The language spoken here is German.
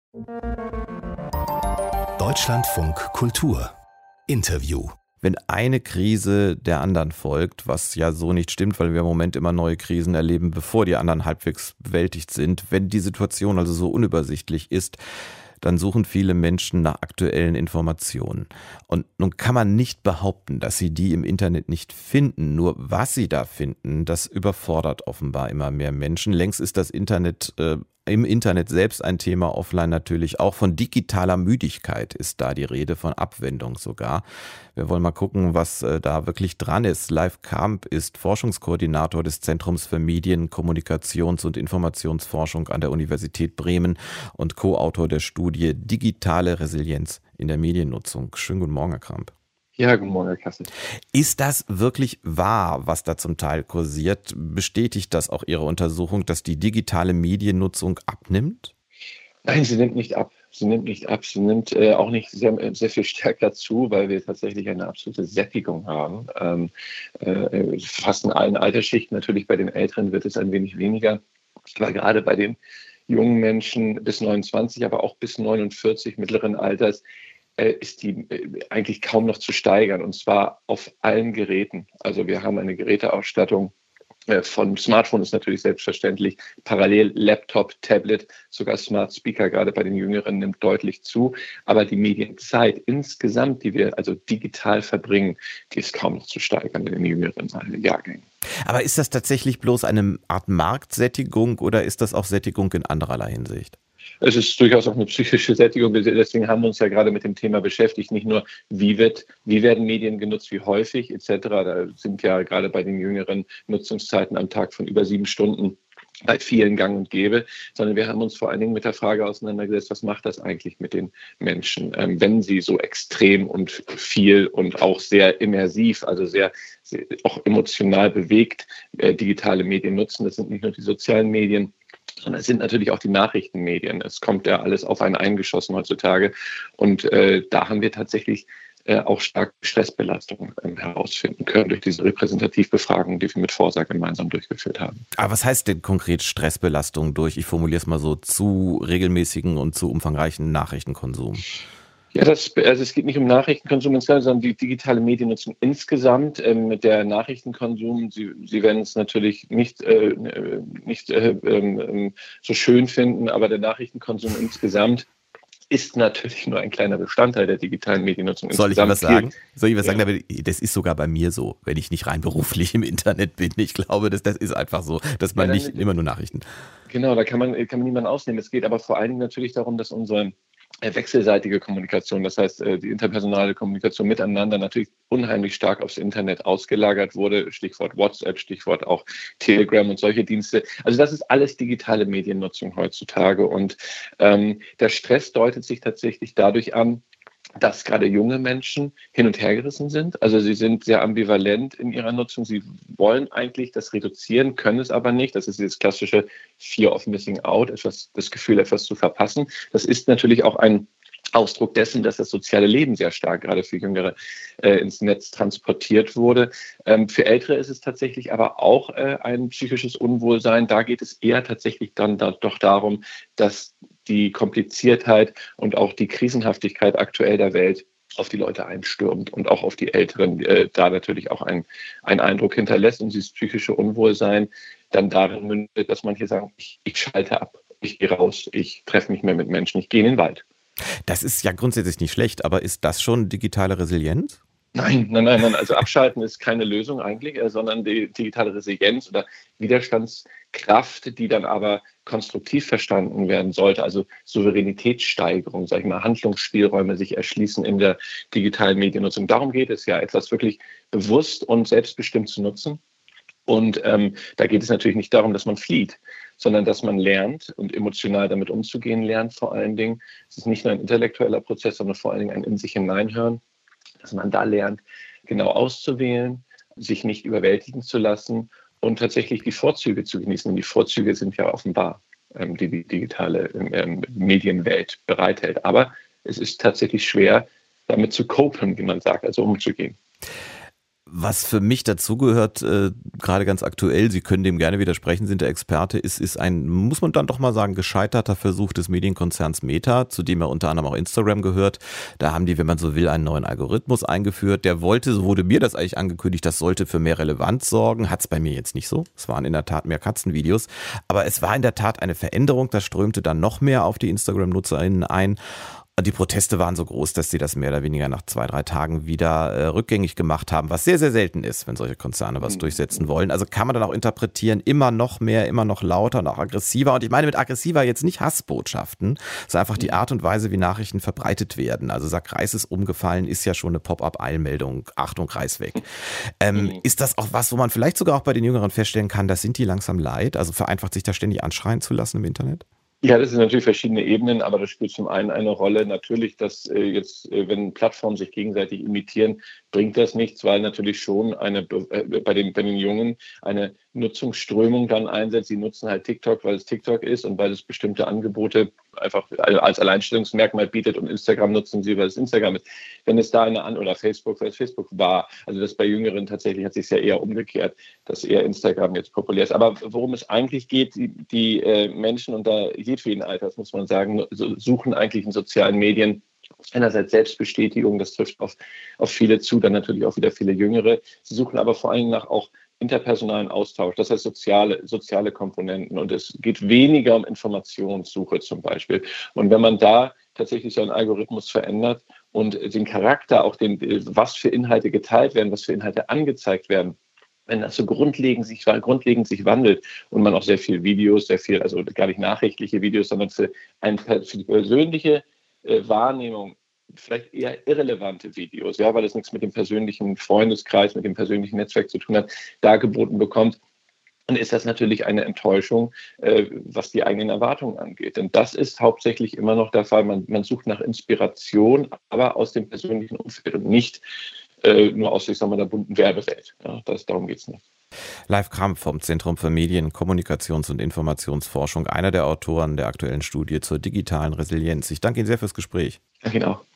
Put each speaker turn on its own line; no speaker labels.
Deutschlandfunk Kultur Interview.
Wenn eine Krise der anderen folgt, was ja so nicht stimmt, weil wir im Moment immer neue Krisen erleben, bevor die anderen halbwegs bewältigt sind, wenn die Situation also so unübersichtlich ist, dann suchen viele Menschen nach aktuellen Informationen. Und nun kann man nicht behaupten, dass sie die im Internet nicht finden. Nur was sie da finden, das überfordert offenbar immer mehr Menschen. Längst ist das Internet im Internet selbst ein Thema, offline natürlich auch. Von digitaler Müdigkeit ist da die Rede, von Abwendung sogar. Wir wollen mal gucken, was da wirklich dran ist. Leif Kamp ist Forschungskoordinator des Zentrums für Medien-, Kommunikations- und Informationsforschung an der Universität Bremen und Co-Autor der Studie Digitale Resilienz in der Mediennutzung. Schönen guten Morgen, Herr Kamp.
Ja, guten Morgen, Herr Kassel.
Ist das wirklich wahr, was da zum Teil kursiert? Bestätigt das auch Ihre Untersuchung, dass die digitale Mediennutzung abnimmt?
Nein, sie nimmt nicht ab. Sie nimmt auch nicht sehr viel stärker zu, weil wir tatsächlich eine absolute Sättigung haben. Fast in allen Altersschichten, natürlich bei den Älteren wird es ein wenig weniger. Aber gerade bei den jungen Menschen bis 29, aber auch bis 49 mittleren Alters, ist die eigentlich kaum noch zu steigern, und zwar auf allen Geräten. Also wir haben eine Geräteausstattung von Smartphone ist natürlich selbstverständlich, parallel Laptop, Tablet, sogar Smart Speaker, gerade bei den Jüngeren, nimmt deutlich zu. Aber die Medienzeit insgesamt, die wir also digital verbringen, die ist kaum noch zu steigern in den jüngeren Jahrgängen.
Aber ist das tatsächlich bloß eine Art Marktsättigung oder ist das auch Sättigung in andererlei Hinsicht?
Es ist durchaus auch eine psychische Sättigung. Deswegen haben wir uns ja gerade mit dem Thema beschäftigt. Nicht nur, wie werden Medien genutzt, wie häufig etc. Da sind ja gerade bei den jüngeren Nutzungszeiten am Tag von über 7 Stunden bei vielen gang und gäbe, sondern wir haben uns vor allen Dingen mit der Frage auseinandergesetzt, was macht das eigentlich mit den Menschen, wenn sie so extrem und viel und auch sehr immersiv, also sehr auch emotional bewegt digitale Medien nutzen. Das sind nicht nur die sozialen Medien, sondern es sind natürlich auch die Nachrichtenmedien. Es kommt ja alles auf einen eingeschossen heutzutage. Und da haben wir tatsächlich auch starke Stressbelastungen herausfinden können durch diese Repräsentativbefragung, die wir mit Forsa gemeinsam durchgeführt haben.
Aber was heißt denn konkret Stressbelastung durch, ich formuliere es mal so, zu regelmäßigen und zu umfangreichen Nachrichtenkonsum?
Ja, es geht nicht um Nachrichtenkonsum insgesamt, sondern die digitale Mediennutzung insgesamt. Mit der Nachrichtenkonsum, Sie werden es natürlich nicht so schön finden, aber der Nachrichtenkonsum insgesamt ist natürlich nur ein kleiner Bestandteil der digitalen Mediennutzung.
Soll ich was sagen? Das ist sogar bei mir so, wenn ich nicht rein beruflich im Internet bin. Ich glaube, das ist einfach so, dass man nicht immer nur Nachrichten.
Genau, da kann man niemanden ausnehmen. Es geht aber vor allen Dingen natürlich darum, dass unsere wechselseitige Kommunikation, das heißt die interpersonale Kommunikation miteinander, natürlich unheimlich stark aufs Internet ausgelagert wurde. Stichwort WhatsApp, Stichwort auch Telegram und solche Dienste. Also das ist alles digitale Mediennutzung heutzutage. Und der Stress deutet sich tatsächlich dadurch an, dass gerade junge Menschen hin und her gerissen sind. Also sie sind sehr ambivalent in ihrer Nutzung. Sie wollen eigentlich das reduzieren, können es aber nicht. Das ist dieses klassische Fear of Missing Out, das Gefühl, etwas zu verpassen. Das ist natürlich auch ein Ausdruck dessen, dass das soziale Leben sehr stark gerade für Jüngere ins Netz transportiert wurde. Für Ältere ist es tatsächlich aber auch ein psychisches Unwohlsein. Da geht es eher tatsächlich dann doch darum, dass die Kompliziertheit und auch die Krisenhaftigkeit aktuell der Welt auf die Leute einstürmt und auch auf die Älteren da natürlich auch einen Eindruck hinterlässt. Und dieses psychische Unwohlsein dann darin mündet, dass manche sagen, ich schalte ab, ich gehe raus, ich treffe mich mehr mit Menschen, ich gehe in den Wald.
Das ist ja grundsätzlich nicht schlecht, aber ist das schon digitale Resilienz?
Nein. Also Abschalten ist keine Lösung eigentlich, sondern die digitale Resilienz oder Widerstandskraft, die dann aber konstruktiv verstanden werden sollte. Also Souveränitätssteigerung, sage ich mal, Handlungsspielräume sich erschließen in der digitalen Mediennutzung. Darum geht es ja, etwas wirklich bewusst und selbstbestimmt zu nutzen. Und da geht es natürlich nicht darum, dass man flieht, sondern dass man lernt und emotional damit umzugehen lernt vor allen Dingen. Es ist nicht nur ein intellektueller Prozess, sondern vor allen Dingen ein in sich hineinhören, dass man da lernt, genau auszuwählen, sich nicht überwältigen zu lassen und tatsächlich die Vorzüge zu genießen. Und die Vorzüge sind ja offenbar, die die digitale Medienwelt bereithält. Aber es ist tatsächlich schwer, damit zu copen, wie man sagt, also umzugehen.
Was für mich dazugehört, gerade ganz aktuell, Sie können dem gerne widersprechen, sind der Experte, ist ein, muss man dann doch mal sagen, gescheiterter Versuch des Medienkonzerns Meta, zu dem ja unter anderem auch Instagram gehört. Da haben die, wenn man so will, einen neuen Algorithmus eingeführt. Der wollte, so wurde mir das eigentlich angekündigt, das sollte für mehr Relevanz sorgen. Hat es bei mir jetzt nicht so. Es waren in der Tat mehr Katzenvideos. Aber es war in der Tat eine Veränderung. Das strömte dann noch mehr auf die Instagram-NutzerInnen ein. Die Proteste waren so groß, dass sie das mehr oder weniger nach 2-3 Tagen wieder rückgängig gemacht haben, was sehr, sehr selten ist, wenn solche Konzerne was durchsetzen wollen. Also kann man dann auch interpretieren, immer noch mehr, immer noch lauter und auch aggressiver. Und ich meine mit aggressiver jetzt nicht Hassbotschaften, sondern einfach die Art und Weise, wie Nachrichten verbreitet werden. Also sag, Reis ist umgefallen, ist ja schon eine Pop-up-Eilmeldung. Achtung, Reis weg. Ist das auch was, wo man vielleicht sogar auch bei den Jüngeren feststellen kann, das sind die langsam leid? Also vereinfacht sich da ständig anschreien zu lassen im Internet?
Ja, das sind natürlich verschiedene Ebenen, aber das spielt zum einen eine Rolle. Natürlich, dass wenn Plattformen sich gegenseitig imitieren, bringt das nichts, weil natürlich schon bei den Jungen eine Nutzungsströmung dann einsetzt. Sie nutzen halt TikTok, weil es TikTok ist und weil es bestimmte Angebote einfach als Alleinstellungsmerkmal bietet, und Instagram nutzen sie, weil es Instagram ist. Wenn es da oder Facebook, weil es Facebook war, also das bei Jüngeren tatsächlich hat sich ja eher umgekehrt, dass eher Instagram jetzt populär ist. Aber worum es eigentlich geht, die Menschen unter jedweden Alters, muss man sagen, suchen eigentlich in sozialen Medien einerseits Selbstbestätigung, das trifft auf viele zu, dann natürlich auch wieder viele Jüngere. Sie suchen aber vor allem nach auch interpersonalen Austausch, das heißt soziale Komponenten, und es geht weniger um Informationssuche zum Beispiel. Und wenn man da tatsächlich so einen Algorithmus verändert und den Charakter, auch was für Inhalte geteilt werden, was für Inhalte angezeigt werden, wenn das so grundlegend sich wandelt und man auch sehr viel Videos, also gar nicht nachrichtliche Videos, sondern für die persönliche Wahrnehmung vielleicht eher irrelevante Videos, ja, weil es nichts mit dem persönlichen Freundeskreis, mit dem persönlichen Netzwerk zu tun hat, dargeboten bekommt, dann ist das natürlich eine Enttäuschung, was die eigenen Erwartungen angeht. Denn das ist hauptsächlich immer noch der Fall. Man sucht nach Inspiration, aber aus dem persönlichen Umfeld und nicht nur aus, der bunten Werbewelt. Ja, darum geht es nicht.
Leif Kramp vom Zentrum für Medien-, Kommunikations- und Informationsforschung, einer der Autoren der aktuellen Studie zur digitalen Resilienz. Ich danke Ihnen sehr fürs Gespräch.
Danke Ihnen auch.